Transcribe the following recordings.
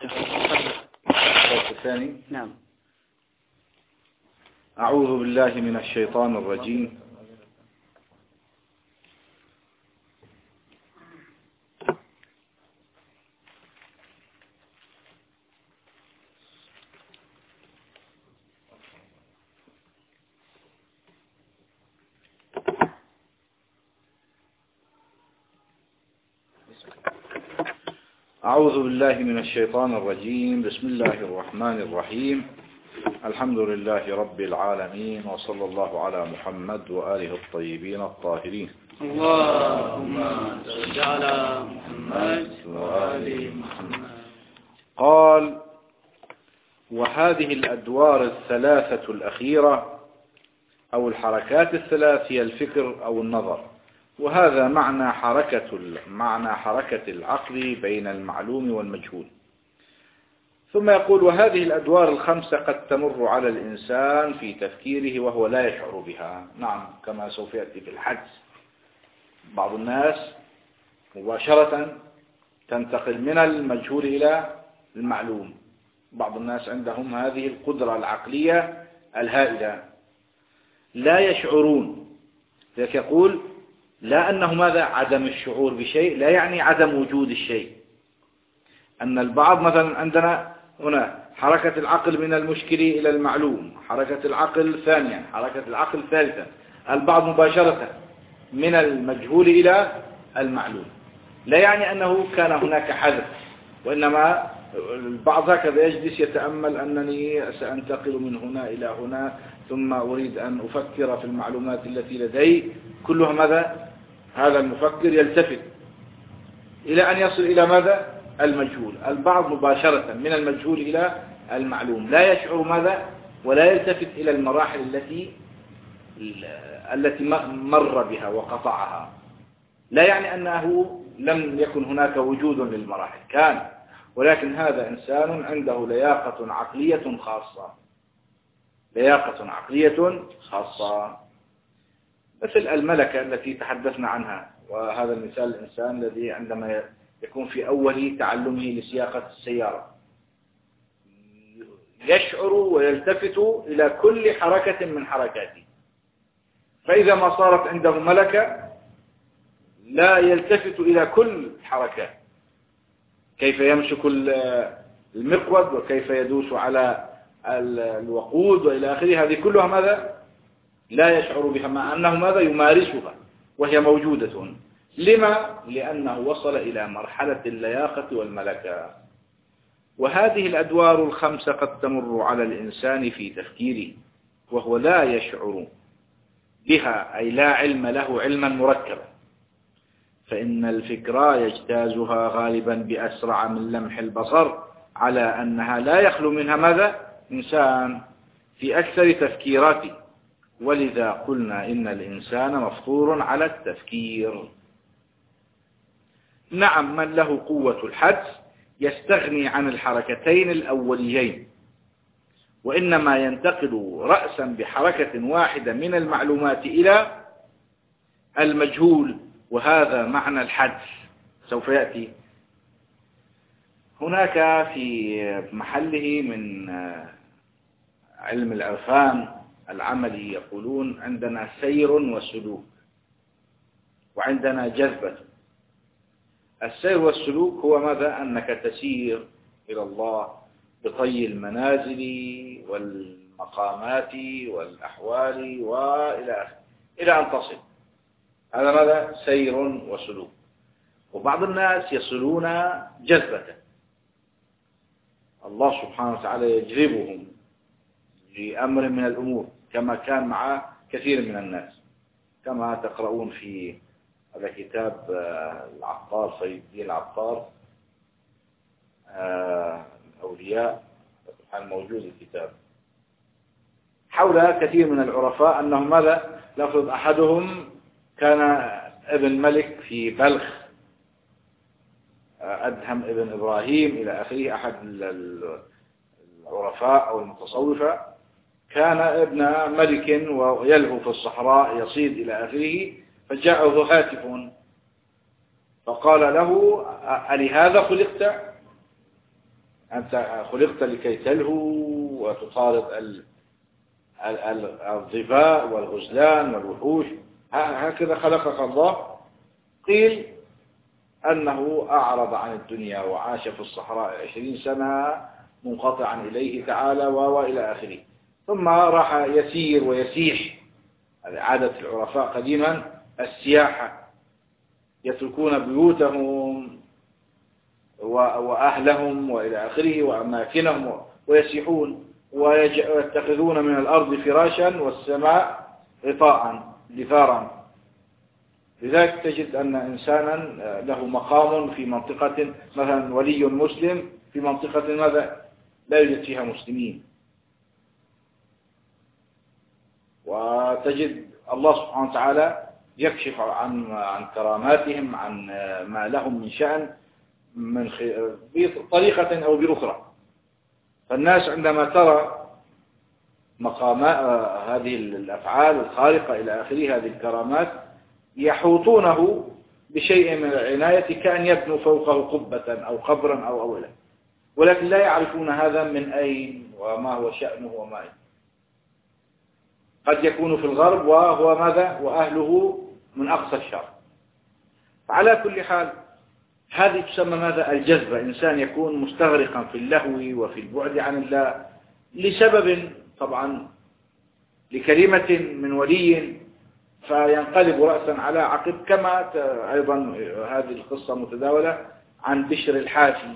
الثاني. نعم. أعوذ بالله من الشيطان الرجيم. أعوذ بالله من الشيطان الرجيم. بسم الله الرحمن الرحيم. الحمد لله رب العالمين، وصلى الله على محمد وآله الطيبين الطاهرين. اللهم صل على محمد وآل محمد. قال: وهذه الأدوار الثلاثة الأخيرة أو الحركات الثلاث هي الفكر أو النظر، وهذا معنى حركة العقل بين المعلوم والمجهول. ثم يقول: وهذه الأدوار الخمسة قد تمر على الإنسان في تفكيره وهو لا يشعر بها. نعم، كما سوف يأتي في الحدس. بعض الناس مباشرة تنتقل من المجهول إلى المعلوم. بعض الناس عندهم هذه القدرة العقلية الهائلة، لا يشعرون. لذلك يقول: لا أنه ماذا عدم الشعور بشيء لا يعني عدم وجود الشيء. أن البعض مثلا عندنا هنا حركة العقل من المشكل إلى المعلوم، حركة العقل ثانيا، حركة العقل ثالثا. البعض مباشرة من المجهول إلى المعلوم، لا يعني أنه كان هناك حذف، وإنما البعض هكذا يجلس يتأمل أنني سأنتقل من هنا إلى هنا، ثم أريد أن أفكر في المعلومات التي لدي كلها. ماذا؟ هذا المفكر يلتفت إلى أن يصل إلى ماذا؟ المجهول. البعض مباشرة من المجهول إلى المعلوم، لا يشعر ماذا؟ ولا يلتفت إلى المراحل التي مر بها وقطعها. لا يعني أنه لم يكن هناك وجود للمراحل، كان، ولكن هذا إنسان عنده لياقة عقلية خاصة، لياقة عقلية خاصة، مثل الملكة التي تحدثنا عنها. وهذا المثال الإنسان الذي عندما يكون في أول تعلمه لسياقة السيارة يشعر ويلتفت إلى كل حركة من حركاته، فإذا ما صارت عنده ملكة لا يلتفت إلى كل حركات، كيف يمسك المقود وكيف يدوس على الوقود وإلى آخره. هذه كلها ماذا؟ لا يشعر بها، مع أنه ماذا؟ يمارسها وهي موجودة. لما؟ لأنه وصل إلى مرحلة اللياقة والملكة. وهذه الأدوار الخمسة قد تمر على الإنسان في تفكيره وهو لا يشعر بها، أي لا علم له علما مركبا، فإن الفكر يجتازها غالبا بأسرع من لمح البصر، على أنها لا يخلو منها ماذا؟ إنسان في أكثر تفكيراته. ولذا قلنا إن الإنسان مفطور على التفكير. نعم، من له قوة الحدس يستغني عن الحركتين الأوليين، وإنما ينتقل رأسا بحركة واحدة من المعلومات إلى المجهول، وهذا معنى الحدس. سوف يأتي هناك في محله من علم العرفان العملي، يقولون عندنا سير وسلوك، وعندنا جذبة. السير والسلوك هو ماذا؟ أنك تسير إلى الله بطي المنازل والمقامات والأحوال وإلى آخره إلى أن تصل. هذا ماذا؟ سير وسلوك. وبعض الناس يصلون جذبة، الله سبحانه وتعالى يجذبهم لأمر من الأمور، كما كان مع كثير من الناس، كما تقرؤون في هذا كتاب العطار، سيد الدين العطار، الأولياء، الموجود الكتاب، حول كثير من العرفاء أنهم ماذا؟ لفظ أحدهم كان ابن ملك في بلخ، أدهم ابن إبراهيم إلى آخره، أحد العرفاء أو المتصوفة، كان ابن ملك ويلهو في الصحراء يصيد إلى آخره، فجاءه هاتف فقال له: ألهذا خلقت؟ أنت خلقت لكي تلهو وتطارد الظباء والغزلان والوحوش، هكذا خلقك الله. قيل أنه أعرض عن الدنيا وعاش في الصحراء 20 سنة منقطعا إليه تعالى وإلى آخره، ثم راح يسير ويسيح، عادة العرفاء قديما السياحة، يتركون بيوتهم وأهلهم وإلى آخره وأماكنهم ويسيحون ويتخذون من الأرض فراشا والسماء غطاء دثارا. لذلك تجد أن إنسانا له مقام في منطقة، مثلا ولي مسلم في منطقة ماذا لا يوجد فيها مسلمين، وتجد الله سبحانه وتعالى يكشف عن كراماتهم، عن ما لهم من شأن بطريقة أو بأخرى. فالناس عندما ترى مقام هذه الأفعال الخارقة إلى آخره، هذه الكرامات، يحوطونه بشيء من العناية كأن يبنوا فوقه قبة أو قبرا أو أولا، ولكن لا يعرفون هذا من أين وما هو شأنه وما أين. قد يكون في الغرب وهو ماذا وأهله من أقصى الشرق. فعلى كل حال هذه تسمى ماذا الجذبة، إنسان يكون مستغرقا في اللهو وفي البعد عن الله لسبب، طبعا لكلمة من ولي فينقلب رأسا على عقب، كما أيضا هذه القصة متداولة عن بشر الحافي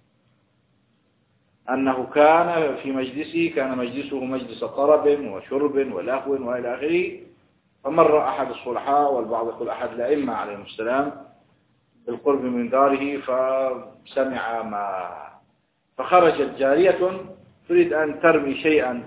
أنه كان في مجلسه، كان مجلسه مجلس طرب وشرب ولهو وإلى آخره، فمر أحد الصلحاء والبعض يقول أحد الأئمة عليهم السلام بالقرب من داره فسمع فخرجت جارية تريد أن ترمي شيئا،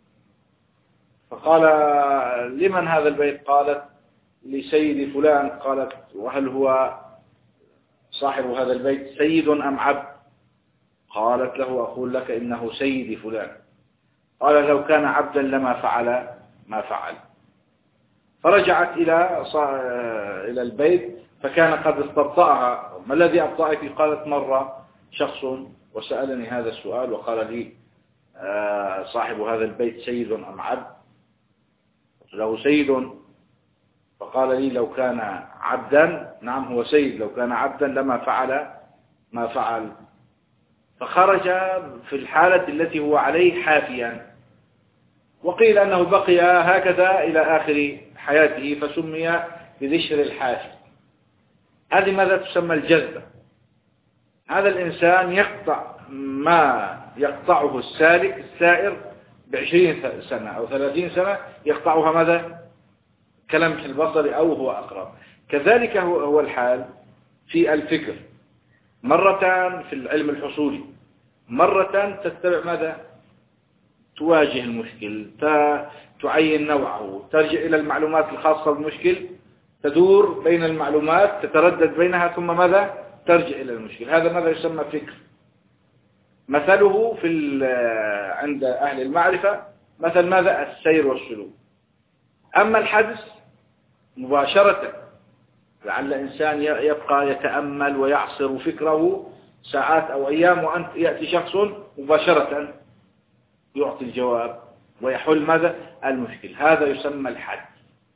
فقال لمن هذا البيت؟ قالت لسيد فلان. قالت وهل هو صاحب هذا البيت سيد أم عبد؟ قالت له أقول لك إنه سيد فلان. قال لو كان عبدا لما فعل ما فعل. فرجعت إلى البيت فكان قد استبطأها. ما الذي أبطأك؟ قالت مر شخص وسألني هذا السؤال وقال لي صاحب هذا البيت سيد أم عبد؟ له سيد. فقال لي لو كان عبدا، نعم هو سيد، لو كان عبدا لما فعل ما فعل. فخرج في الحالة التي هو عليه حافيا، وقيل أنه بقي هكذا إلى آخر حياته فسمي بذشر الحافي. هذه ماذا تسمى الجذبة. هذا الإنسان يقطع ما يقطعه السائر ب20 سنة أو 30 سنة، يقطعها ماذا كلمح البصر أو هو أقرب. كذلك هو الحال في الفكر، مرة في العلم الحصولي، مرة تتبع ماذا تواجه المشكل، تعين نوعه، ترجع إلى المعلومات الخاصة بالمشكل، تدور بين المعلومات، تتردد بينها، ثم ماذا ترجع إلى المشكل. هذا ماذا يسمى فكر. مثله عند أهل المعرفة مثل ماذا السير والسلوك. أما الحدث مباشرة، لعل إنسان يبقى يتأمل ويعصر فكره ساعات أو أيام، وأنت يأتي شخص مباشرة يعطي الجواب ويحل ماذا المشكل. هذا يسمى الحدس.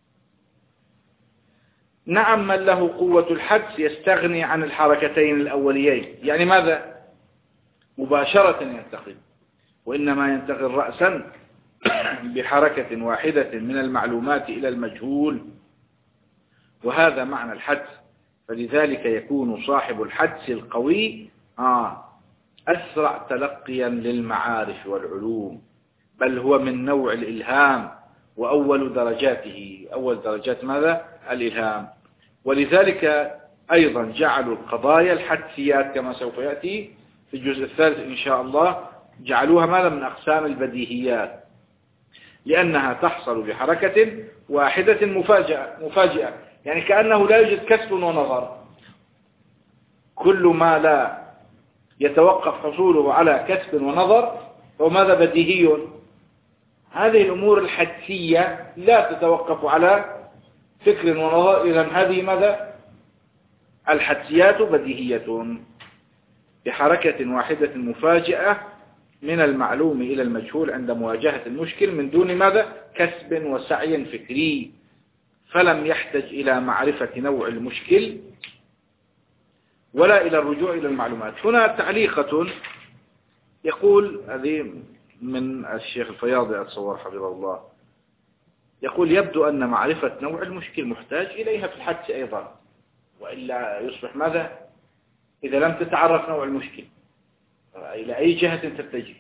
نعم من له قوة الحدس يستغني عن الحركتين الأوليين، يعني ماذا مباشرة ينتقل، وإنما ينتقل رأسا بحركة واحدة من المعلومات إلى المجهول، وهذا معنى الحدس. فلذلك يكون صاحب الحدس القوي أسرع تلقيا للمعارف والعلوم، بل هو من نوع الإلهام، وأول درجاته، أول درجات ماذا الإلهام. ولذلك أيضا جعلوا القضايا الحدسيات كما سوف يأتي في الجزء الثالث إن شاء الله، جعلوها ماذا من أقسام البديهيات، لأنها تحصل بحركة واحدة مفاجئة، يعني كأنه لا يوجد كسب ونظر. كل ما لا يتوقف حصوله على كسب ونظر هو ماذا بديهي. هذه الأمور الحدسية لا تتوقف على فكر ونظر، إذن هذه ماذا الحدسيات بديهية. بحركة واحدة مفاجئة من المعلوم إلى المجهول عند مواجهة المشكل من دون ماذا؟ كسب وسعي فكري، فلم يحتج إلى معرفة نوع المشكل ولا إلى الرجوع إلى المعلومات. هنا تعليقة يقول، هذه من الشيخ الفياضي أتصور حفظه الله، يقول: يبدو أن معرفة نوع المشكل محتاج إليها في الحدس أيضا، وإلا يصبح ماذا إذا لم تتعرف نوع المشكل إلى أي جهة تتجه،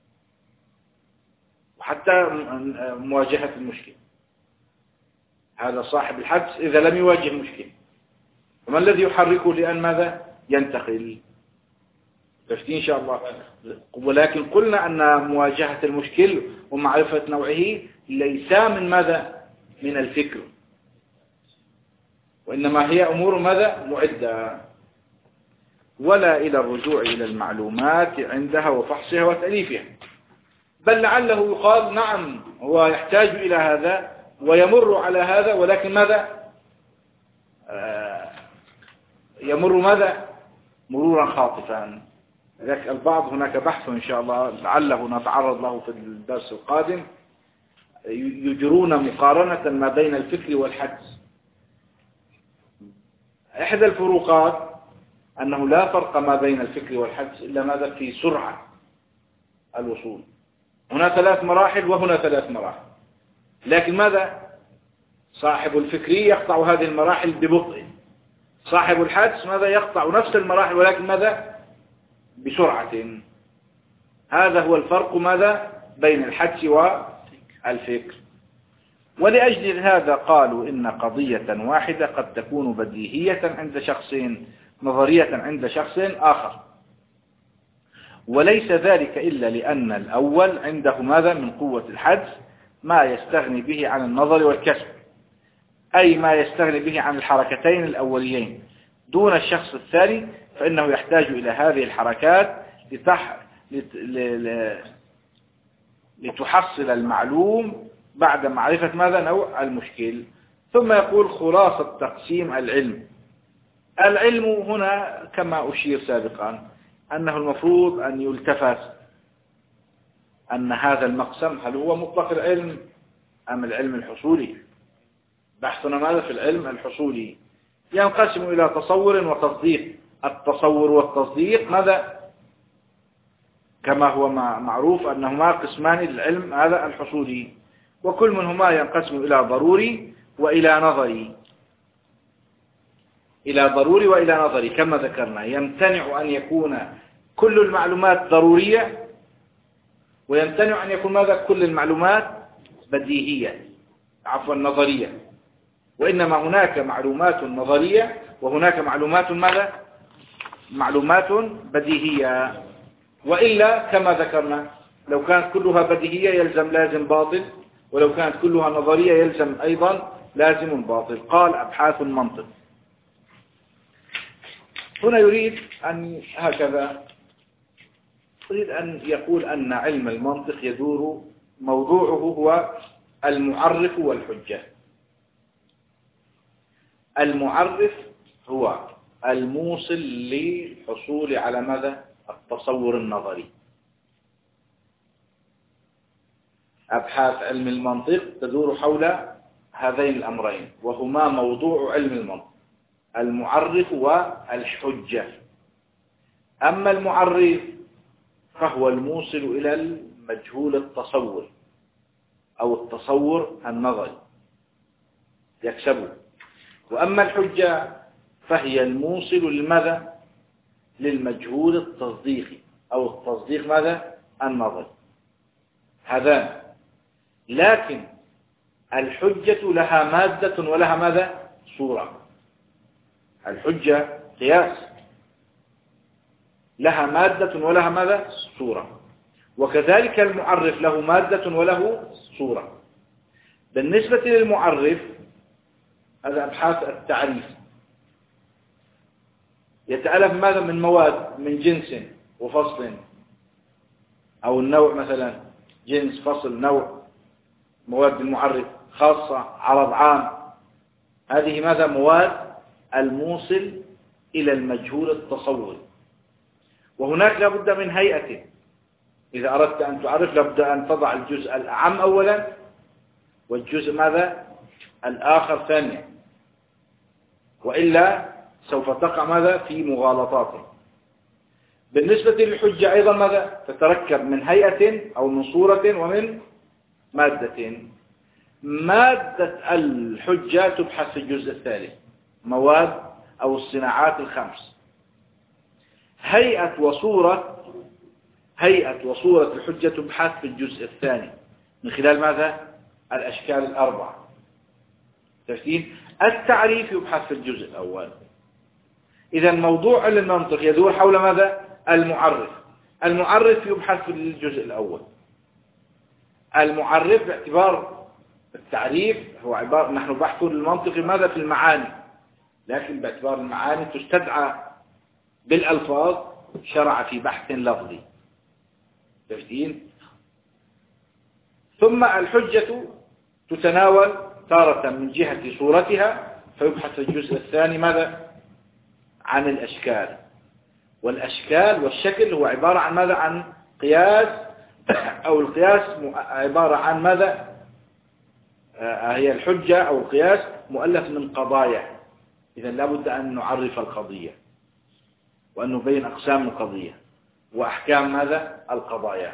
وحتى مواجهة المشكل. هذا صاحب الحدس إذا لم يواجه المشكل، وما الذي يحركه لأن ماذا ينتقل؟ تفتين إن شاء الله. ولكن قلنا أن مواجهة المشكل ومعرفة نوعه ليس من ماذا؟ من الفكر، وإنما هي أمور ماذا؟ معدة، ولا إلى الرجوع إلى المعلومات عندها وفحصها وتأليفها. بل لعله يقال نعم هو يحتاج إلى هذا ويمر على هذا، ولكن ماذا؟ يمر ماذا؟ مرورا خاطفا. لذلك البعض هناك بحث إن شاء الله لعله نتعرض له في الدرس القادم، يجرون مقارنة ما بين الفكر والحدس. إحدى الفروقات أنه لا فرق ما بين الفكر والحدس إلا ماذا؟ في سرعة الوصول. هنا 3 مراحل وهنا 3 مراحل، لكن ماذا؟ صاحب الفكري يقطع هذه المراحل ببطء، صاحب الحدس ماذا؟ يقطع نفس المراحل ولكن ماذا؟ بسرعة. هذا هو الفرق ماذا؟ بين الحدس والفكر. ولأجل هذا قالوا إن قضية واحدة قد تكون بديهية عند شخص، نظرية عند شخص آخر، وليس ذلك إلا لأن الأول عنده ماذا؟ من قوة الحدس ما يستغني به عن النظر والكشف، أي ما يستغني به عن الحركتين الأوليين، دون الشخص الثاني فإنه يحتاج إلى هذه الحركات لتحصل المعلوم بعد معرفة ماذا؟ نوع المشكل. ثم يقول: خلاصة تقسيم العلم. العلم هنا كما أشير سابقا أنه المفروض أن يلتفت أن هذا المقسم هل هو مطلق العلم أم العلم الحصولي. بحثنا ماذا في العلم الحصولي؟ ينقسم إلى تصور وتصديق. التصور والتصديق ماذا؟ كما هو معروف أنهما قسمان للعلم هذا الحصولي، وكل منهما ينقسم إلى ضروري وإلى نظري. إلى ضروري وإلى نظري كما ذكرنا. يمتنع أن يكون كل المعلومات ضرورية، ويمتنع أن يكون ماذا؟ كل المعلومات بديهية، عفوا نظرية. وإنما هناك معلومات نظرية وهناك معلومات ماذا؟ معلومات بديهية. وإلا كما ذكرنا لو كانت كلها بديهية يلزم لازم باطل، ولو كانت كلها نظرية يلزم أيضا لازم باطل. قال: أبحاث المنطق. هنا يريد أن هكذا يريد أن يقول أن علم المنطق يدور موضوعه هو المعرف والحجة. المعرف هو الموصل للحصول على ماذا؟ التصور النظري. أبحاث علم المنطق تدور حول هذين الأمرين، وهما موضوع علم المنطق: المعرف والحجة. أما المعرف فهو الموصل إلى المجهول التصور أو التصور النظري يكسبه. وأما الحجة فهي الموصل لماذا؟ للمجهول التصديقي أو التصديق ماذا؟ النظري. هذان. لكن الحجة لها مادة ولها ماذا؟ صورة. الحجة قياس لها مادة ولها ماذا؟ صورة. وكذلك المعرف له مادة وله صورة. بالنسبة للمعرف هذا أبحاث التعريف يتألف ماذا؟ من مواد، من جنس وفصل، أو النوع مثلا جنس فصل نوع. مواد المعرف خاصة، عرض عام. هذه ماذا؟ مواد الموصل إلى المجهول التصوري. وهناك لابد من هيئة. إذا أردت أن تعرف لابد أن تضع الجزء الأعم أولا والجزء ماذا الآخر ثانيا، وإلا سوف تقع ماذا في مغالطات. بالنسبة للحجة أيضا ماذا تتركب من هيئة أو من صورة ومن مادة. مادة الحجة تبحث في الجزء الثالث، مواد أو الصناعات الخمس. هيئة وصورة الحجة تبحث في الجزء الثاني من خلال ماذا الأشكال الأربعة. تفسير التعريف يبحث في الجزء الأول. إذا موضوع المنطق يدور حول ماذا المعرف يبحث في الجزء الأول. المعرف باعتبار التعريف هو عبارة، نحن بحث المنطق ماذا في المعاني، لكن باعتبار المعاني تستدعى بالألفاظ شرع في بحث لفظي. تفسير ثم الحجة تتناول تارة من جهة صورتها، فيبحث في الجزء الثاني ماذا عن الأشكال. والأشكال والشكل هو عبارة عن ماذا عن قياس، أو القياس عبارة عن ماذا هي الحجة أو القياس مؤلف من قضايا. إذا لابد أن نعرف القضية وأن نبين أقسام القضية وأحكام ماذا القضايا.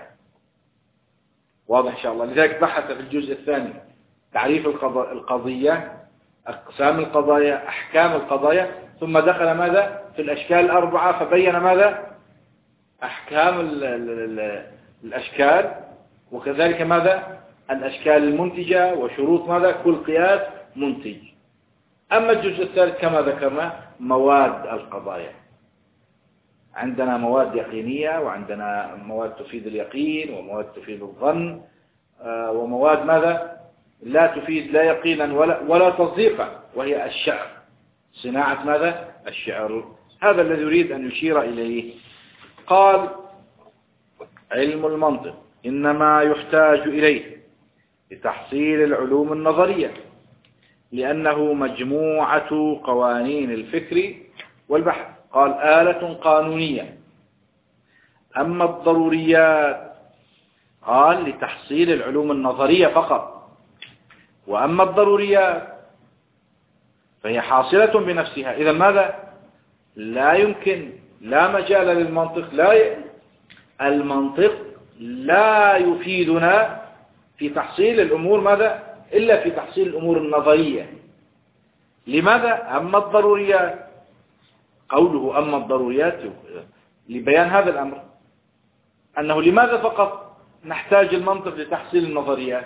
واضح إن شاء الله. لذلك بحث في الجزء الثاني تعريف القضية، أقسام القضايا، أحكام القضايا، ثم دخل ماذا في الأشكال الأربعة فبين ماذا أحكام الأشكال، وكذلك ماذا الأشكال المنتجة وشروط ماذا كل قياس منتج. أما الجزء الثالث كما ذكرنا مواد القضايا، عندنا مواد يقينية وعندنا مواد تفيد اليقين ومواد تفيد الظن، ومواد ماذا لا تفيد لا يقينا ولا تصديقا، وهي الشعر، صناعة ماذا الشعر. هذا الذي يريد أن يشير إليه. قال علم المنطق إنما يحتاج إليه لتحصيل العلوم النظرية، لأنه مجموعة قوانين الفكر والبحث. قال آلة قانونية. أما الضروريات قال لتحصيل العلوم النظرية فقط، وأما الضروريات فهي حاصلة بنفسها. إذا ماذا لا يمكن، لا مجال للمنطق، المنطق لا يفيدنا في تحصيل الأمور ماذا إلا في تحصيل الأمور النظرية. لماذا؟ أما الضروريات، قوله أما الضروريات لبيان هذا الأمر، أنه لماذا فقط نحتاج المنطق لتحصيل النظريات؟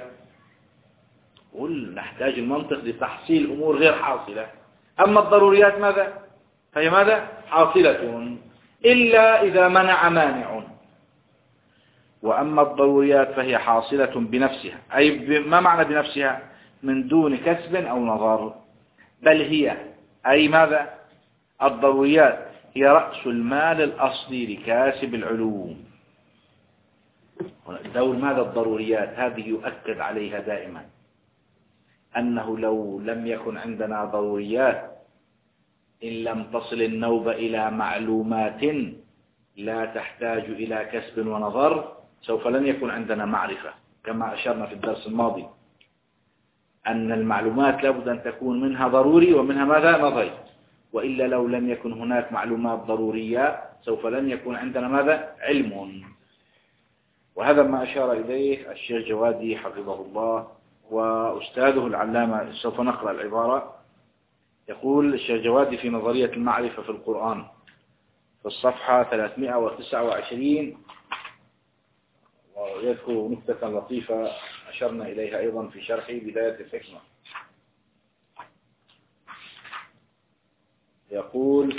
قل نحتاج المنطق لتحصيل أمور غير حاصلة. أما الضروريات ماذا؟ فهي ماذا حاصلة إلا إذا منع مانع. وأما الضروريات فهي حاصلة بنفسها، أي ما معنى بنفسها؟ من دون كسب أو نظر، بل هي أي ماذا الضروريات هي رأس المال الأصلي لكاسب العلوم. دور ماذا الضروريات هذه يؤكد عليها دائما، أنه لو لم يكن عندنا ضروريات، إن لم تصل النوبة إلى معلومات لا تحتاج إلى كسب ونظر، سوف لن يكون عندنا معرفة. كما أشرنا في الدرس الماضي أن المعلومات لابد أن تكون منها ضروري ومنها ماذا نظري، وإلا لو لم يكن هناك معلومات ضرورية سوف لن يكون عندنا ماذا علم. وهذا ما أشار إليه الشيخ جوادي حفظه الله وأستاذه العلامة. سوف نقرأ العبارة. يقول الشيخ جوادي في نظرية المعرفة في القرآن في الصفحة 329، ويذكر نكتة لطيفة أشرنا إليها أيضا في شرح بداية الحكمة. يقول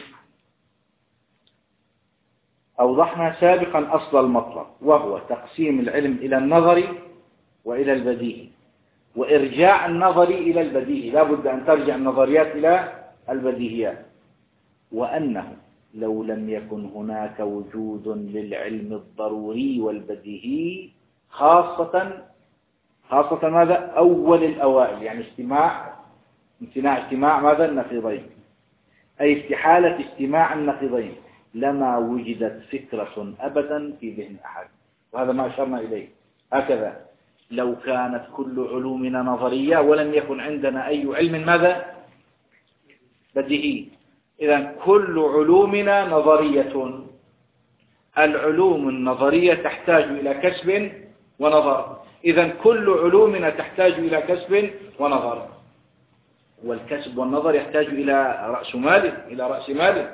أوضحنا سابقا أصل المطلب، وهو تقسيم العلم إلى النظري وإلى البديهي، وإرجاع النظري إلى البديهي، لا بد أن ترجع النظريات إلى البديهيات. وأنه لو لم يكن هناك وجود للعلم الضروري والبديهي، خاصة ماذا أول الأوائل، يعني امتناع اجتماع ماذا النقيضين، أي استحالة اجتماع النقيضين، لما وجدت فكرة أبدا في ذهن أحد. وهذا ما أشرنا إليه هكذا: لو كانت كل علومنا نظرية ولم يكن عندنا أي علم ماذا؟ بديهي. إذن كل علومنا نظرية. العلوم النظرية تحتاج إلى كسب ونظر. إذن كل علومنا تحتاج إلى كسب ونظر، والكسب والنظر يحتاج إلى رأس مال.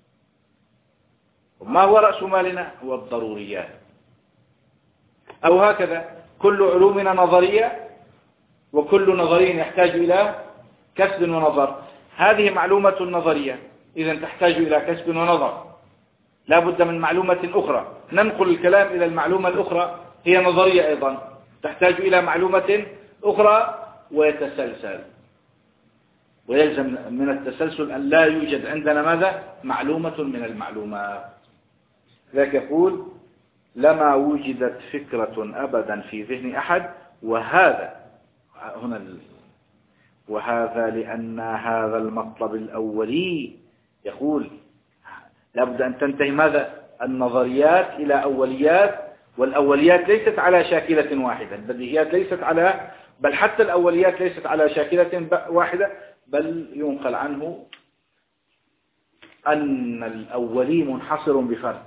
وما هو رأس مالنا؟ هو الضروريات. أو هكذا كل علومنا نظرية، وكل نظري يحتاج إلى كسب ونظر. هذه معلومة نظرية، إذن تحتاج إلى كسب ونظر. لا بد من معلومة أخرى ننقل الكلام إلى المعلومة الأخرى، هي نظرية أيضا تحتاج إلى معلومة أخرى، ويتسلسل. ويلزم من التسلسل أن لا يوجد عندنا ماذا؟ معلومة من المعلومات. ذاك يقول: لما وجدت فكرة أبدا في ذهن أحد. وهذا لأن هذا المطلب الأولي، يقول لابد أن تنتهي ماذا؟ النظريات إلى أوليات، والأوليات ليست على شاكلة واحدة، البديهيات ليست على، بل حتى الأوليات ليست على شاكلة واحدة، بل ينقل عنه أن الأولي منحصر بفرد.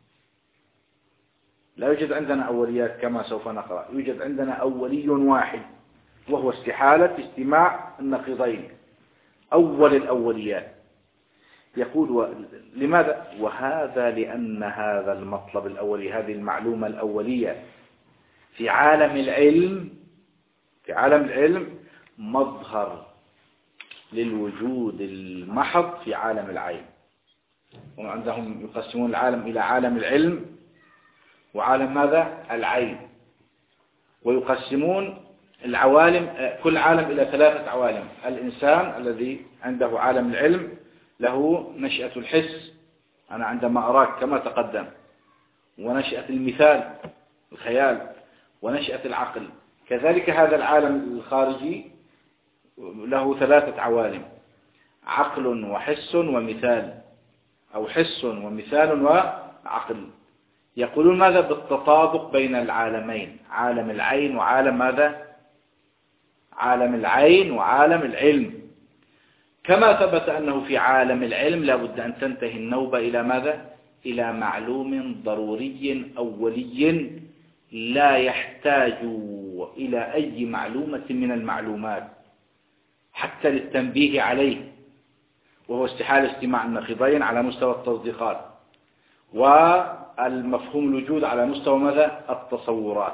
لا يوجد عندنا أوليات كما سوف نقرأ، يوجد عندنا أولي واحد، وهو استحالة اجتماع النقيضين، أول الأوليات. يقول: لماذا؟ وهذا لأن هذا المطلب الأولي، هذه المعلومة الأولية في عالم العلم مظهر للوجود المحض في عالم العين. هم عندهم يقسمون العالم إلى عالم العلم وعالم ماذا؟ العين. ويقسمون العوالم، كل عالم إلى 3 عوالم. الإنسان الذي عنده عالم العلم له نشأة الحس، أنا عندما أراك كما تقدم، ونشأة المثال الخيال، ونشأة العقل. كذلك هذا العالم الخارجي له 3 عوالم: عقل وحس ومثال، أو حس ومثال وعقل. يقولون ماذا؟ بالتطابق بين العالمين، عالم العين وعالم ماذا؟ عالم العين وعالم العلم. كما ثبت أنه في عالم العلم لا بد أن تنتهي النوبة إلى ماذا؟ إلى معلوم ضروري أولي لا يحتاج إلى أي معلومة من المعلومات حتى للتنبيه عليه، وهو استحالة اجتماع النقيضين على مستوى التصديقات، والمفهوم الوجود على مستوى ماذا؟ التصورات.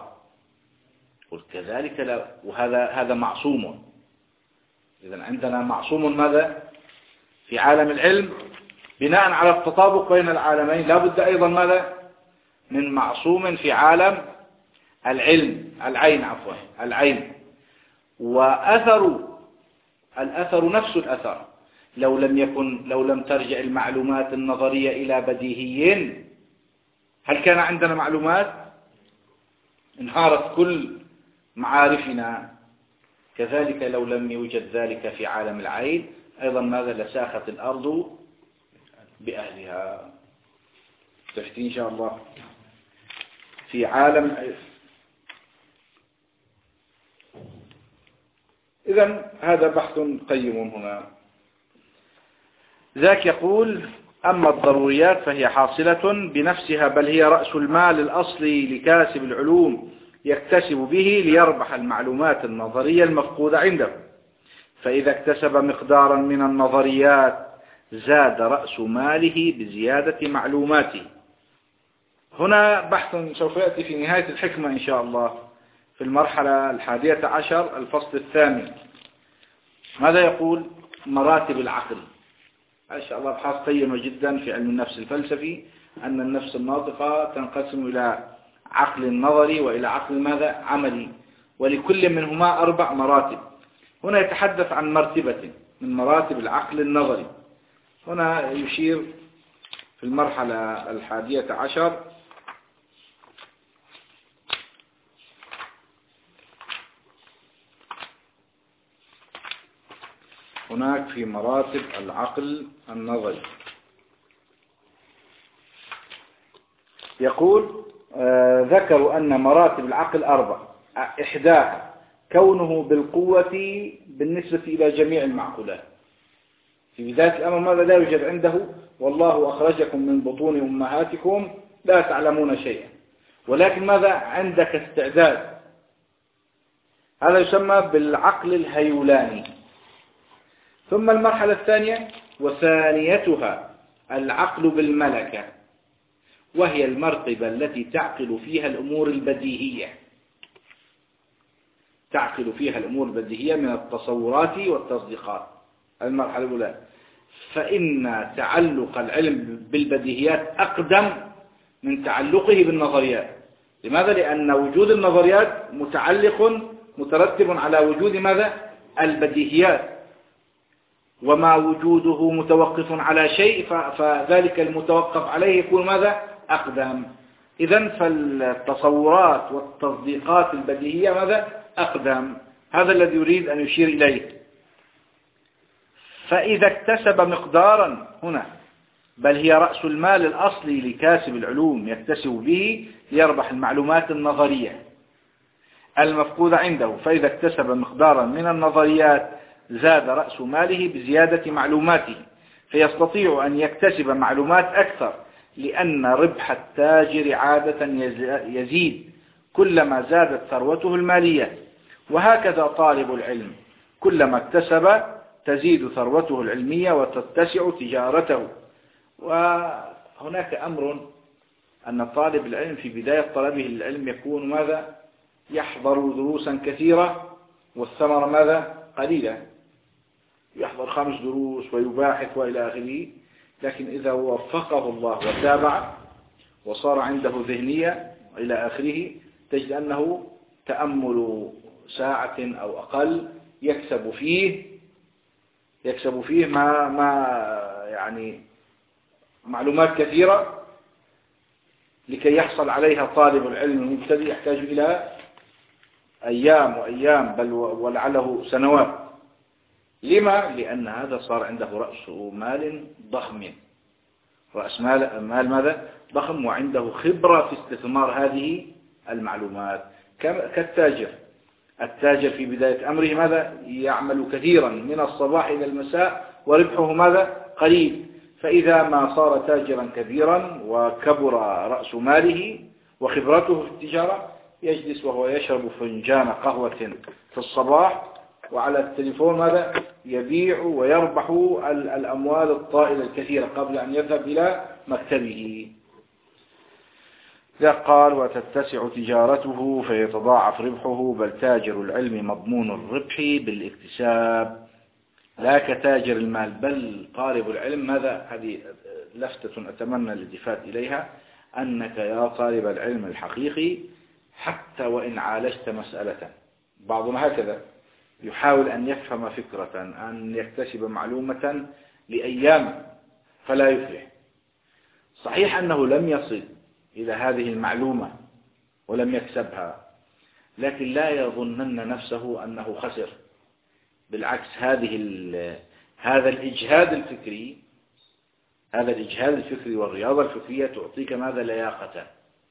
وكذلك وهذا معصوم. إذن عندنا معصوم ماذا؟ في عالم العلم بناء على التطابق بين العالمين. لا بد أيضا ماذا؟ من معصوم في عالم العين. الأثر نفس الأثر. لو لم ترجع المعلومات النظرية إلى بديهي، هل كان عندنا معلومات؟ انهارت كل معارفنا. كذلك لو لم يوجد ذلك في عالم العين أيضا ماذا؟ لساخت الأرض بأهلها. تحتي إن شاء الله في عالم. إذن هذا بحث قيم هنا. ذاك يقول: أما الضروريات فهي حاصلة بنفسها، بل هي رأس المال الأصلي لكاسب العلوم يكتسب به ليربح المعلومات النظرية المفقودة عنده. فإذا اكتسب مقدارا من النظريات زاد رأس ماله بزيادة معلوماته. هنا بحث سوف يأتي في نهاية الحكمة إن شاء الله في المرحلة 11 الفصل 8. ماذا يقول؟ مراتب العقل. إن شاء الله أبحاث قيمة جدا في علم النفس الفلسفي، أن النفس الناطقة تنقسم إلى عقل نظري وإلى عقل ماذا؟ عملي، ولكل منهما 4 مراتب. هنا يتحدث عن مرتبة من مراتب العقل النظري. هنا يشير في المرحلة 11 هناك في مراتب العقل النظري. يقول ذكروا أن مراتب العقل 4. إحداها كونه بالقوة بالنسبة إلى جميع المعقولات. في بداية الأمر ماذا لا يوجد عنده؟ والله أخرجكم من بطون أمهاتكم لا تعلمون شيئا، ولكن ماذا عندك استعداد. هذا يسمى بالعقل الهيولاني. ثم المرحلة الثانية وثانيتها العقل بالملكة، وهي المرتبة التي تعقل فيها الأمور البديهية، تعقل فيها الأمور البديهية من التصورات والتصديقات. المرحلة الأولى. فإن تعلق العلم بالبديهيات أقدم من تعلقه بالنظريات. لماذا؟ لأن وجود النظريات مترتب على وجود ماذا؟ البديهيات، وما وجوده متوقف على شيء فذلك المتوقف عليه يكون ماذا؟ أقدم. إذن فالتصورات والتصديقات البديهية ماذا؟ أقدم. هذا الذي يريد أن يشير إليه. فإذا اكتسب مقدارا هنا، بل هي رأس المال الأصلي لكاسب العلوم يكتسب به ليربح المعلومات النظرية المفقودة عنده. فإذا اكتسب مقدارا من النظريات زاد رأس ماله بزيادة معلوماته، فيستطيع أن يكتسب معلومات أكثر، لأن ربح التاجر عادة يزيد كلما زادت ثروته المالية. وهكذا طالب العلم كلما اكتسب تزيد ثروته العلمية وتتسع تجارته. وهناك أمر أن طالب العلم في بداية طلبه للعلم يكون ماذا؟ يحضر دروسا كثيرة والثمرة ماذا؟ قليلة. يحضر 5 دروس ويباحث وإلى آخره، لكن إذا وفقه الله وتابع وصار عنده ذهنية إلى آخره تجد أنه تأمل ساعة أو أقل يكسب فيه ما يعني معلومات كثيرة لكي يحصل عليها طالب العلم المبتدئ يحتاج إلى أيام وأيام بل ولعله سنوات. لما؟ لأن هذا صار عنده رأس مال ضخم، رأس مال ماذا؟ ضخم، وعنده خبرة في استثمار هذه المعلومات. كالتاجر، التاجر في بداية أمره ماذا؟ يعمل كثيرا من الصباح إلى المساء وربحه ماذا؟ قليل. فإذا ما صار تاجرا كبيرا وكبر رأس ماله وخبرته في التجارة يجلس وهو يشرب فنجان قهوة في الصباح وعلى التليفون ماذا؟ يبيع ويربح الأموال الطائلة الكثيرة قبل أن يذهب إلى مكتبه. إذا قال وتتسع تجارته فيتضاعف ربحه، بل تاجر العلم مضمون الربح بالاكتساب لا كتاجر المال. بل طالب العلم ماذا؟ هذه لفتة أتمنى الالتفات إليها، أنك يا طالب العلم الحقيقي حتى وإن عالجت مسألة، بعضنا هكذا يحاول أن يفهم فكرة، أن يكتسب معلومة لأيام فلا يفلح. صحيح أنه لم يصل إلى هذه المعلومة ولم يكسبها، لكن لا يظنن نفسه أنه خسر. بالعكس، هذا الإجهاد الفكري والرياضة الفكرية تعطيك ماذا؟ لياقة.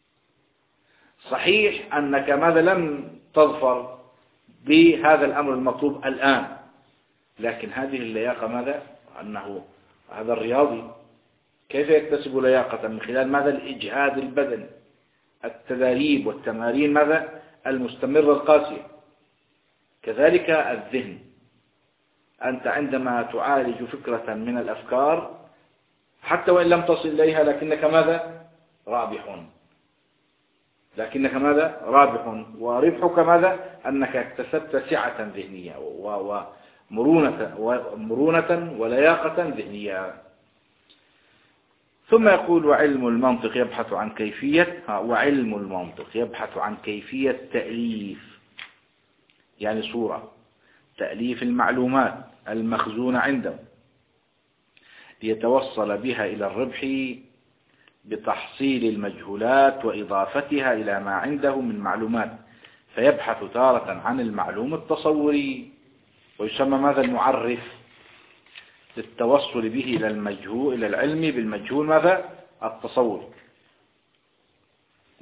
صحيح أنك ماذا؟ لم تظفر بهذا الأمر المطلوب الآن، لكن هذه اللياقة ماذا؟ أنه هذا الرياضي كيف يكتسب لياقة؟ من خلال ماذا؟ الإجهاد البدني، التدريب والتمارين ماذا؟ المستمرة القاسية. كذلك الذهن، أنت عندما تعالج فكرة من الأفكار حتى وإن لم تصل إليها لكنك ماذا؟ رابح. وربحك ماذا؟ أنك اكتسبت سعة ذهنية ومرونة ولياقة ذهنية. ثم يقول وعلم المنطق يبحث عن كيفية تأليف، يعني صورة تأليف المعلومات المخزونة عنده ليتوصل بها إلى الربح بتحصيل المجهولات وإضافتها إلى ما عنده من معلومات. فيبحث تارة عن المعلوم التصوري، ويسمى ماذا؟ المعرف، للتوصل به إلى العلم بالمجهول ماذا؟ التصور.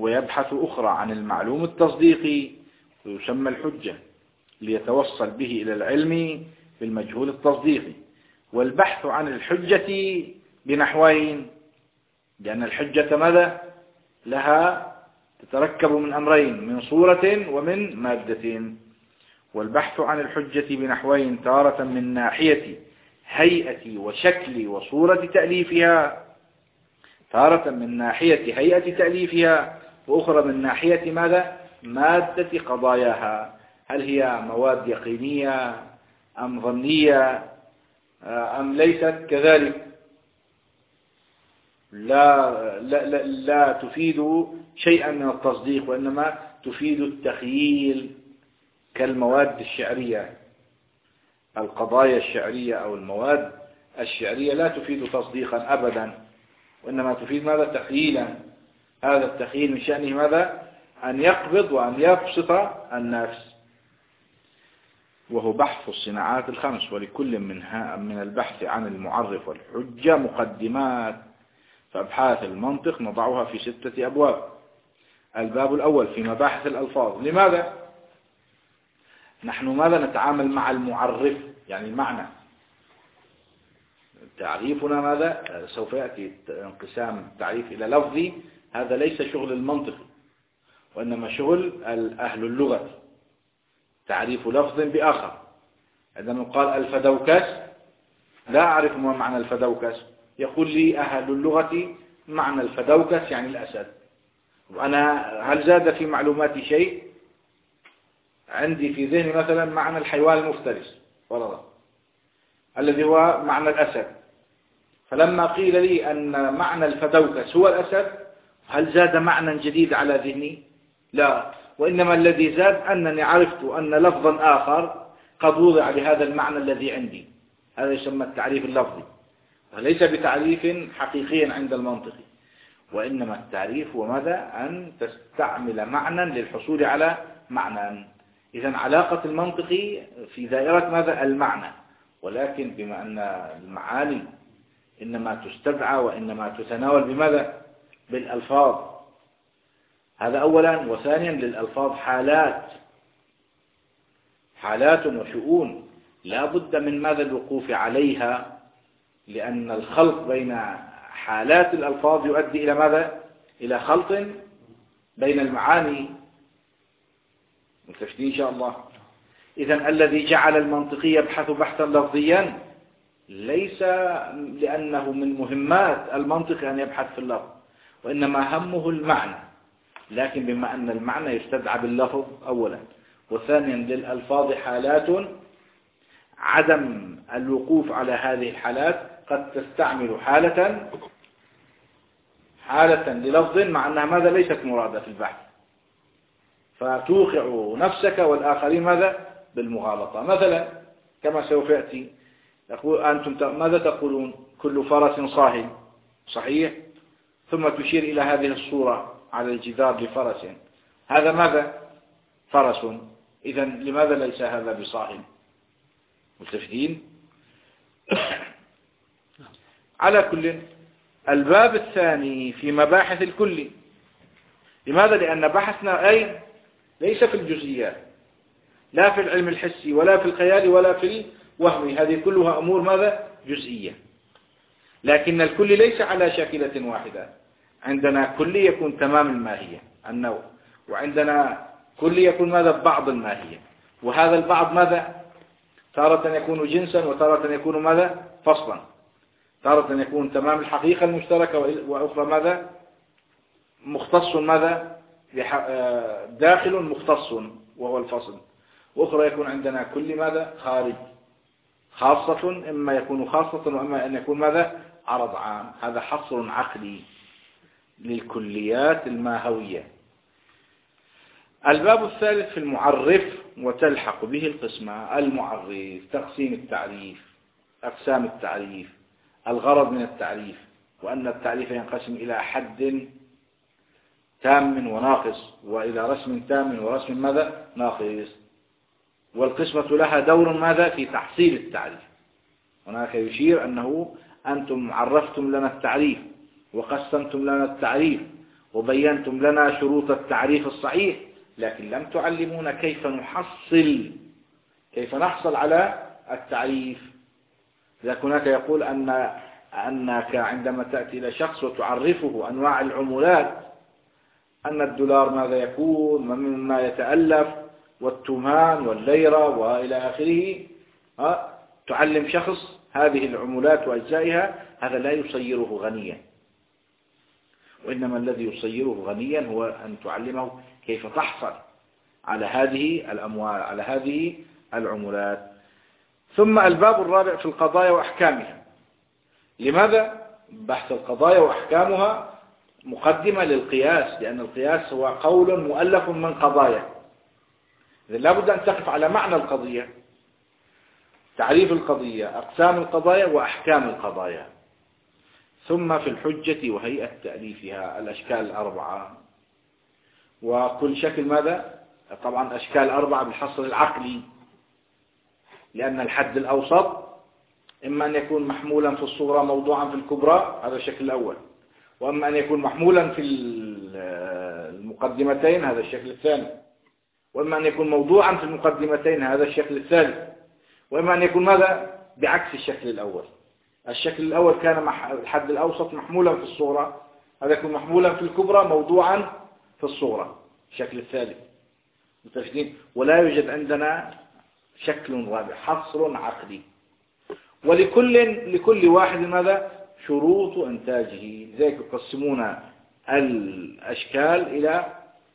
ويبحث أخرى عن المعلوم التصديقي ويسمى الحجة ليتوصل به إلى العلم بالمجهول التصديقي. والبحث عن الحجة بنحوين، لأن الحجة ماذا لها تتركب من أمرين، من صورة ومن مادة. والبحث عن الحجة بنحوين، تارة من ناحية هيئة وشكل وصورة تأليفها، تارة من ناحية هيئة تأليفها، وأخرى من ناحية ماذا مادة قضاياها، هل هي مواد يقينية أم ظنية أم ليست كذلك. لا تفيد شيئا من التصديق، وإنما تفيد التخييل كالمواد الشعرية. القضايا الشعرية أو المواد الشعرية لا تفيد تصديقا أبدا، وإنما تفيد ماذا تخييلا. هذا التخييل من شأنه ماذا أن يقبض وأن يبسط النفس. وهو بحث الصناعات الخمس، ولكل منها من البحث عن المعرف والحجة مقدمات. فأبحاث المنطق نضعها في 6 أبواب. الباب الأول في مباحث الألفاظ. لماذا نحن ماذا نتعامل مع المعرف، يعني المعنى. تعريفنا ماذا سوف يأتي انقسام التعريف إلى لفظي، هذا ليس شغل المنطق، وإنما شغل أهل اللغة. تعريف لفظ بآخر. عندما قال الفدوكس لا أعرف ما معنى الفدوكس، يقول لي أهل اللغة معنى الفدوكس يعني الأسد، وأنا هل زاد في معلوماتي شيء؟ عندي في ذهني مثلا معنى الحيوان المفترس فرضا الذي هو معنى الأسد، فلما قيل لي أن معنى الفدوكس هو الأسد، هل زاد معنى جديد على ذهني؟ لا، وإنما الذي زاد أنني عرفت أن لفظا آخر قد وضع لهذا المعنى الذي عندي. هذا يسمى التعريف اللفظي، وليس بتعريف حقيقي عند المنطق، وإنما التعريف هو ماذا أن تستعمل معنى للحصول على معنى. إذن علاقة المنطق في دائرة ماذا المعنى، ولكن بما أن المعاني إنما تستدعى وإنما تتناول بماذا بالألفاظ. هذا أولا. وثانيا للألفاظ حالات وشؤون لا بد من ماذا الوقوف عليها، لأن الخلط بين حالات الألفاظ يؤدي إلى ماذا إلى خلط بين المعاني. متفقين إن شاء الله. إذن الذي جعل المنطقي يبحث بحثا لفظيا ليس لأنه من مهمات المنطق أن يبحث في اللفظ، وإنما همه المعنى، لكن بما أن المعنى يستدعى باللفظ أولا، وثانيا للألفاظ حالات عدم الوقوف على هذه الحالات قد تستعمل حالة للفظ مع أنها ماذا ليست مرادة في البحث، فتوقع نفسك والآخرين ماذا بالمغالطة. مثلا كما سوف يأتي يقول أنتم ماذا تقولون؟ كل فرس صاهل، صحيح؟ ثم تشير إلى هذه الصورة على الجدار لفرس، هذا ماذا فرس، إذن لماذا ليس هذا بصاهل؟ متفقين؟ على كل. الباب الثاني في مباحث الكل. لماذا؟ لأن بحثنا أي ليس في الجزئيات، لا في العلم الحسي ولا في الخيال ولا في الوهم، هذه كلها أمور ماذا جزئية. لكن الكل ليس على شاكلة واحدة. عندنا كل يكون تمام الماهية النوع، وعندنا كل يكون ماذا بعض الماهية، وهذا البعض ماذا تارة يكون جنسا وتارة يكون ماذا فصلا، تارة يكون تمام الحقيقة المشتركة، وأخرى ماذا مختص ماذا داخل مختص وهو الفصل، وأخرى يكون عندنا كل ماذا خارج خاصة، إما يكون خاصة وإما أن يكون ماذا عرض عام. هذا حصر عقلي للكليات الماهوية. الباب الثالث في المعرف وتلحق به القسمة. المعرف تقسيم التعريف، أقسام التعريف، الغرض من التعريف، وأن التعريف ينقسم إلى حد تام وناقص، وإلى رسم تام ورسم ماذا ناقص، والقسمة لها دور ماذا في تحصيل التعريف. هناك يشير أنه أنتم عرفتم لنا التعريف وقسمتم لنا التعريف وبينتم لنا شروط التعريف الصحيح، لكن لم تعلمونا كيف نحصل على التعريف. إذا هناك يقول أنك عندما تأتي إلى شخص وتعرفه أنواع العملات، أن الدولار ماذا يكون ومما يتألف والتومان والليرة وإلى آخره، تعلم شخص هذه العملات وأجزائها، هذا لا يصيره غنيا، وإنما الذي يصيره غنيا هو أن تعلمه كيف تحصل على هذه الأموال، على هذه العملات. ثم الباب الرابع في القضايا وأحكامها. لماذا؟ بحث القضايا وأحكامها مقدمة للقياس، لأن القياس هو قول مؤلف من قضايا. إذن لا بد أن تقف على معنى القضية، تعريف القضية، أقسام القضايا وأحكام القضايا. ثم في الحجة وهيئة تأليفها، الأشكال 4، وكل شكل ماذا؟ طبعا أشكال 4 بالحصر العقلي، لأن الحد الأوسط إما أن يكون محمولا في الصغرى موضوعا في الكبرى، هذا الشكل الأول، وأما أن يكون محمولا في المقدمتين، هذا الشكل الثاني، وإما أن يكون موضوعا في المقدمتين، هذا الشكل الثالث، وإما أن يكون ماذا؟ بعكس الشكل الأول. الشكل الأول كان الحد الأوسط محمولا في الصغرى، هذا يكون محمولا في الكبرى موضوعا في الصغرى، الشكل الثالث. متفقين؟ ولا يوجد عندنا شكل رابع، حصر عقلي. لكل واحد ماذا؟ شروط إنتاجه. لذلك يقسمون الأشكال إلى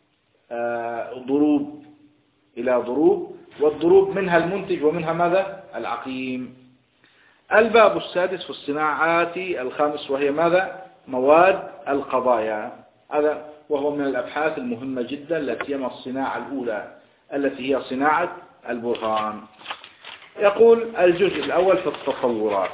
ضروب، والضروب منها المنتج ومنها ماذا؟ العقيم. الباب السادس في الصناعات الخامس، وهي ماذا؟ مواد القضايا. هذا وهو من الأبحاث المهمة جدا، لا سيما الصناعة الأولى التي هي صناعة البرهان. يقول الجزء الأول في التصورات.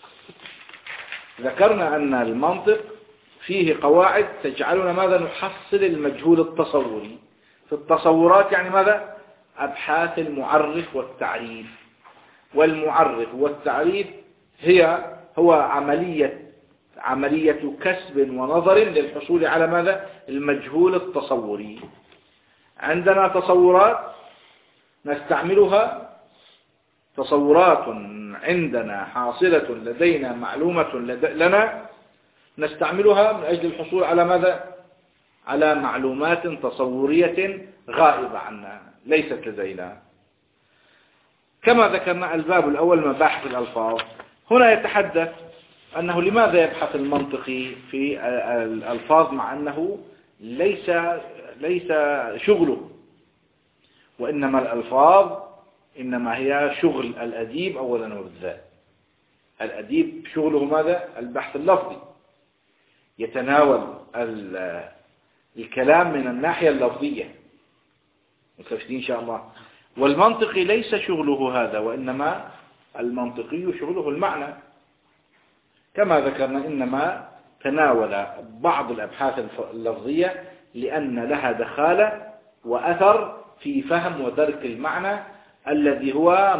ذكرنا أن المنطق فيه قواعد تجعلنا ماذا؟ نحصل المجهول التصوري. في التصورات يعني ماذا؟ أبحاث المعرف والتعريف. والمعرف والتعريف هو عملية كسب ونظر للحصول على ماذا؟ المجهول التصوري. عندنا تصورات نستعملها، تصورات عندنا حاصلة لدينا، معلومة لنا، نستعملها من أجل الحصول على ماذا؟ على معلومات تصورية غائبة عنا، ليست لدينا. كما ذكرنا الباب الأول مباحث الألفاظ. هنا يتحدث أنه لماذا يبحث المنطقي في الألفاظ مع أنه ليس شغله، وإنما الألفاظ إنما هي شغل الأديب أولا وبالذات. الأديب شغله ماذا؟ البحث اللفظي، يتناول الكلام من الناحية اللفظية، متفقين إن شاء الله. والمنطقي ليس شغله هذا، وإنما المنطقي شغله المعنى. كما ذكرنا إنما تناول بعض الأبحاث اللفظية لأن لها دخالة وأثر في فهم ودرك المعنى الذي هو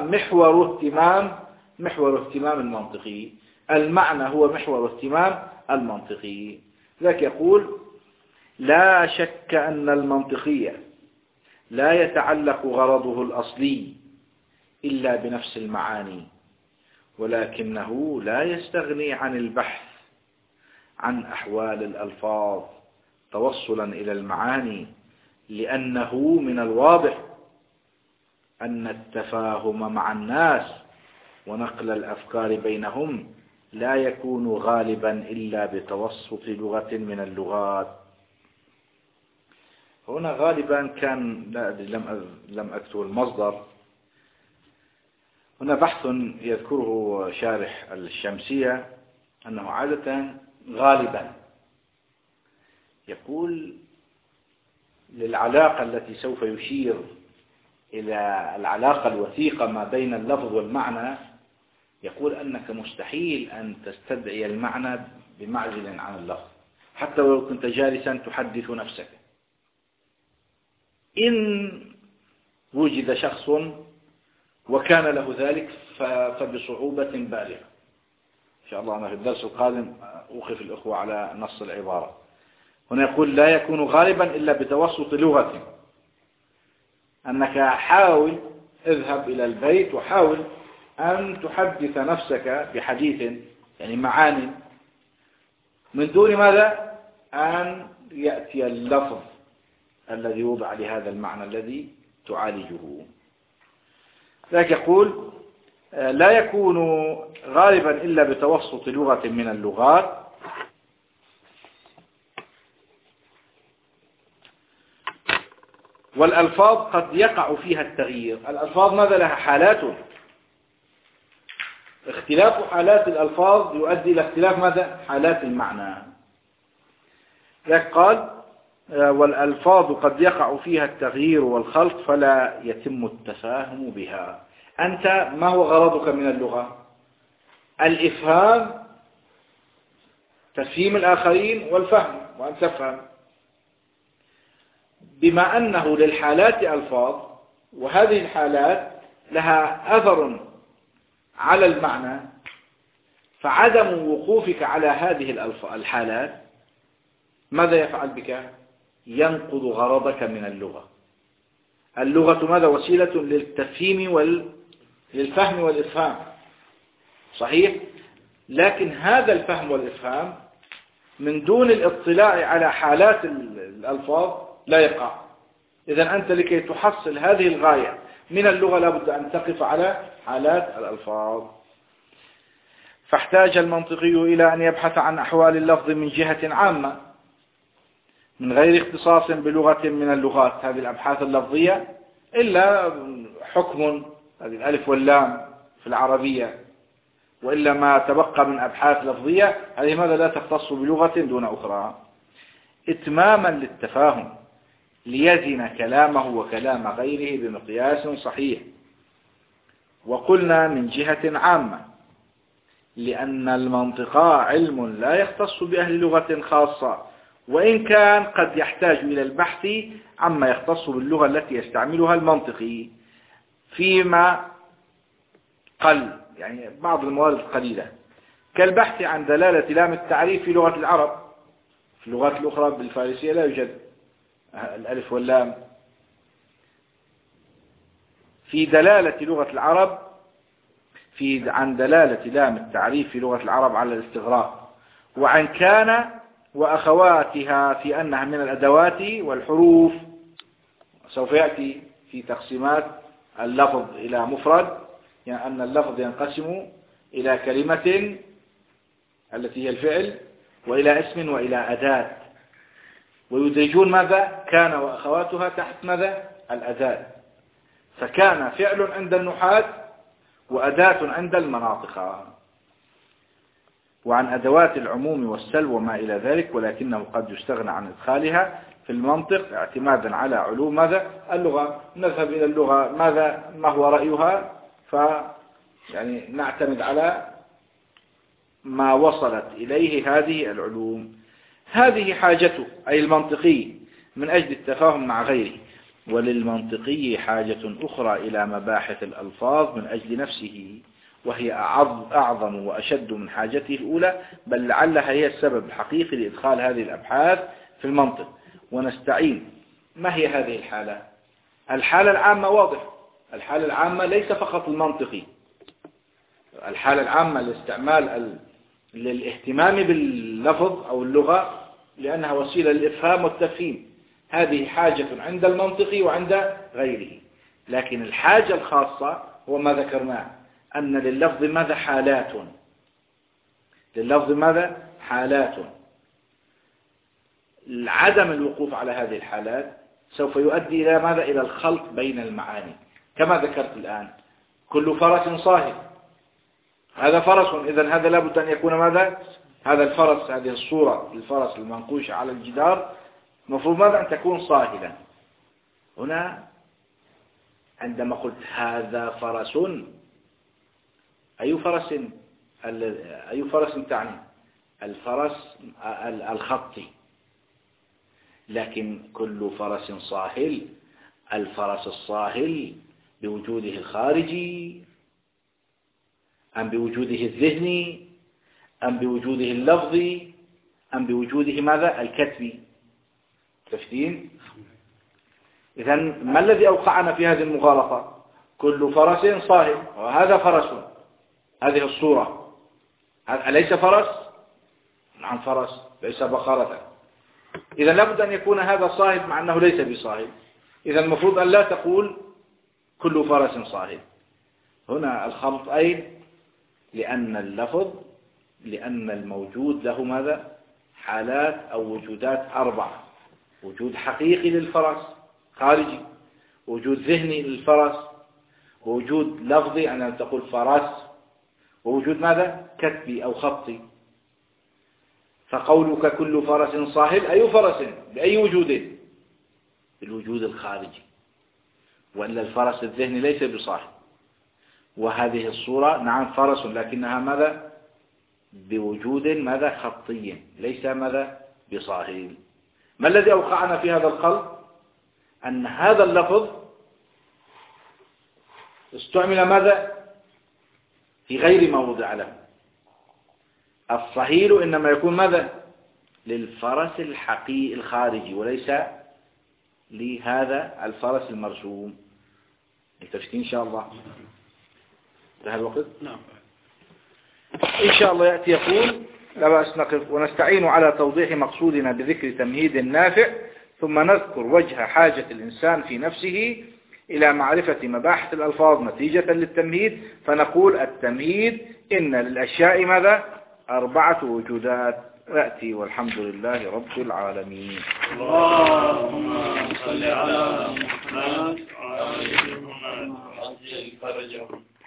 محور اهتمام المنطقي. المعنى هو محور اهتمام المنطقي. ذاك يقول: لا شك أن المنطقية لا يتعلق غرضه الأصلي إلا بنفس المعاني، ولكنه لا يستغني عن البحث عن أحوال الألفاظ توصلا إلى المعاني، لأنه من الواضح أن التفاهم مع الناس ونقل الأفكار بينهم لا يكون غالبا إلا بتوسط لغة من اللغات. هنا غالبا كان لم أكتب المصدر. هنا بحث يذكره شارح الشمسية أنه عادة غالبا يقول للعلاقة التي سوف يشير إلى العلاقة الوثيقة ما بين اللفظ والمعنى، يقول أنك مستحيل أن تستدعي المعنى بمعزل عن اللفظ، حتى ولو كنت جالسا تحدث نفسك. إن وجد شخص وكان له ذلك فبصعوبة بالغة. إن شاء الله أنا في الدرس القادم أوقف الأخوة على نص العبارة. هنا يقول لا يكون غالبا إلا بتوسط لغة، أنك حاول اذهب إلى البيت وحاول أن تحدث نفسك بحديث يعني معاني من دون ماذا أن يأتي اللفظ الذي وضع لهذا المعنى الذي تعالجه. لذلك يقول لا يكون غالبا إلا بتوسط لغة من اللغات، والألفاظ قد يقع فيها التغيير. الألفاظ ماذا لها حالات، اختلاف حالات الألفاظ يؤدي إلى اختلاف ماذا حالات المعنى. لذلك قال والألفاظ قد يقع فيها التغيير والخلط فلا يتم التفاهم بها. أنت ما هو غرضك من اللغة؟ الإفهام، تفهيم الآخرين، والفهم، وأن تفهم. بما أنه للحالات ألفاظ، وهذه الحالات لها أثر على المعنى، فعدم وقوفك على هذه الحالات ماذا يفعل بك؟ ينقض غرضك من اللغة. اللغة ماذا؟ وسيلة للتفهيم للفهم والإفهام، صحيح؟ لكن هذا الفهم والإفهام من دون الاطلاع على حالات الألفاظ لا يقع. إذن أنت لكي تحصل هذه الغاية من اللغة لابد أن تقف على حالات الألفاظ. فاحتاج المنطقي إلى أن يبحث عن أحوال اللفظ من جهة عامة من غير اختصاص بلغة من اللغات. هذه الأبحاث اللفظية إلا حكم هذه الألف واللام في العربية، وإلا ما تبقى من أبحاث لفظية هذه ماذا لا تختص بلغة دون أخرى، إتماما للتفاهم ليزن كلامه وكلام غيره بمقياس صحيح. وقلنا من جهة عامة لأن المنطق علم لا يختص بأهل لغة خاصة، وإن كان قد يحتاج إلى البحث عما يختص باللغة التي يستعملها المنطقي فيما قل، يعني بعض الموارد القليلة، كالبحث عن دلالة لام التعريف في لغة العرب. في اللغات الأخرى بالفارسية لا يوجد الألف واللام. في دلالة لغة العرب عن دلالة لام التعريف في لغة العرب على الاستغراق، وعن كان وأخواتها في أنها من الأدوات والحروف. سوف يأتي في تقسيمات اللفظ إلى مفرد، يعني أن اللفظ ينقسم إلى كلمة التي هي الفعل، وإلى اسم، وإلى أداة، ويدرجون ماذا؟ كان وأخواتها تحت ماذا؟ الأداة. فكان فعل عند النحاة وأداة عند المناطق، وعن أدوات العموم والسلب وما إلى ذلك، ولكنه قد يستغنى عن إدخالها في المنطق اعتمادا على علوم ماذا؟ اللغة. نذهب إلى اللغة ماذا؟ ما هو رأيها؟ يعني نعتمد على ما وصلت إليه هذه العلوم. هذه حاجته أي المنطقي من أجل التفاهم مع غيره. وللمنطقي حاجة أخرى إلى مباحث الألفاظ من أجل نفسه، وهي أعظم وأشد من حاجته الأولى، بل لعلها هي السبب الحقيقي لإدخال هذه الأبحاث في المنطق. ونستعين. ما هي هذه الحالة؟ الحالة العامة واضح، الحالة العامة ليس فقط المنطقي، الحالة العامة لاستعمال للاهتمام باللفظ أو اللغة لأنها وسيلة للإفهام والتفهيم، هذه حاجة عند المنطقي وعند غيره. لكن الحاجة الخاصة هو ما ذكرناه، أن لللفظ ماذا؟ حالات. لللفظ ماذا؟ حالات. عدم الوقوف على هذه الحالات سوف يؤدي إلى ماذا؟ إلى الخلط بين المعاني. كما ذكرت الآن، كل فرس صاهل، هذا فرس، إذن هذا لابد أن يكون ماذا؟ هذا الفرس، هذه الصورة الفرس المنقوشة على الجدار المفروض ماذا؟ أن تكون صاهلا. هنا عندما قلت هذا فرس، أي فرس تعني؟ الفرس الخطي. لكن كل فرس صاهل، الفرس الصاهل بوجوده الخارجي أم بوجوده الذهني أم بوجوده اللفظي أم بوجوده ماذا؟ الكتبي؟ تفتين. إذا ما الذي أوقعنا في هذه المغالطة؟ كل فرس صاهل، وهذا فرس، هذه الصورة أليس فرس؟ نعم فرس، ليس بقرة. إذا لابد أن يكون هذا صاهل مع أنه ليس بصاهل. إذا المفروض أن لا تقول كل فرس صاهل. هنا الخلط أين؟ لأن اللفظ، لأن الموجود له ماذا؟ حالات أو وجودات 4: وجود حقيقي للفرس خارجي، وجود ذهني للفرس، ووجود لفظي أن تقول فرس، ووجود ماذا؟ كتبي أو خطي. فقولك كل فرس صاهل، أي فرس؟ بأي وجود؟ بالوجود الخارجي، وإلا الفرس الذهني ليس بصاهل. وهذه الصورة نعم فرس، لكنها ماذا؟ بوجود ماذا؟ خطي، ليس ماذا؟ بصاهل. ما الذي أوقعنا في هذا الخلط؟ أن هذا اللفظ استعمل ماذا؟ في غير ما وضع له. الصهيل إنما يكون ماذا؟ للفرس الحقيقي الخارجي، وليس لهذا الفرس المرسوم. التفتين إن شاء الله. انتهى الوقت؟ نعم. إن شاء الله يأتي يقول: لا بأس نقف ونستعين على توضيح مقصودنا بذكر تمهيد نافع، ثم نذكر وجه حاجة الإنسان في نفسه إلى معرفة مباحث الألفاظ نتيجة للتمهيد. فنقول: التمهيد إن للأشياء ماذا؟ 4 وجودات. نأتي والحمد لله رب العالمين. اللهم صل على محمد وعلى آل محمد وعجل فرجهم.